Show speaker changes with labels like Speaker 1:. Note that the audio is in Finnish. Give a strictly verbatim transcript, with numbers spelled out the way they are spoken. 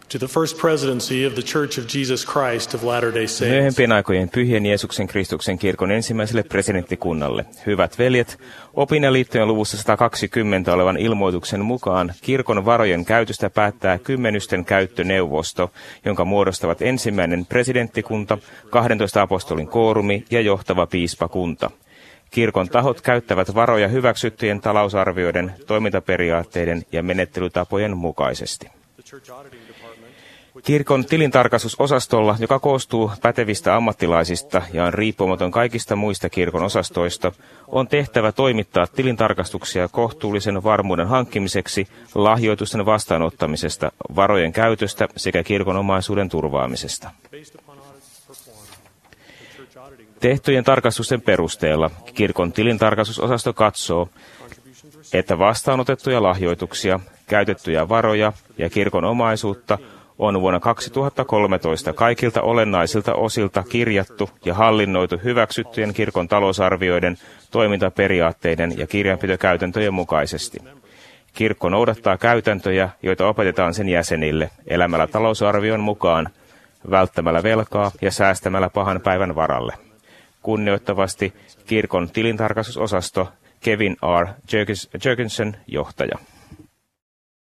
Speaker 1: to the first presidency of the Church of Jesus Christ of Latter-day Saints.
Speaker 2: Myöhempien aikojen Pyhien Jeesuksen Kristuksen kirkon ensimmäiselle presidenttikunnalle. Hyvät veljet, Opinnaliittojen luvussa sata kaksikymmentä olevan ilmoituksen mukaan kirkon varojen käytöstä päättää kymmenysten käyttöneuvosto, jonka muodostavat ensimmäinen presidenttikunta, kahdentoista apostolin koorumi ja johtava piispakunta. Kirkon tahot käyttävät varoja hyväksyttyjen talousarvioiden, toimintaperiaatteiden ja menettelytapojen mukaisesti. Kirkon tilintarkastusosastolla, joka koostuu pätevistä ammattilaisista ja on riippumaton kaikista muista kirkon osastoista, on tehtävä toimittaa tilintarkastuksia kohtuullisen varmuuden hankkimiseksi, lahjoitusten vastaanottamisesta, varojen käytöstä sekä kirkon omaisuuden turvaamisesta. Tehtyjen tarkastusten perusteella kirkon tilintarkastusosasto katsoo, että vastaanotettuja lahjoituksia, käytettyjä varoja ja kirkon omaisuutta on vuonna kaksituhattakolmetoista kaikilta olennaisilta osilta kirjattu ja hallinnoitu hyväksyttyjen kirkon talousarvioiden, toimintaperiaatteiden ja kirjanpitokäytäntöjen mukaisesti. Kirkko noudattaa käytäntöjä, joita opetetaan sen jäsenille, elämällä talousarvion mukaan, välttämällä velkaa ja säästämällä pahan päivän varalle. Kunnioittavasti kirkon tilintarkastusosasto Kevin R. Jurgensen, johtaja.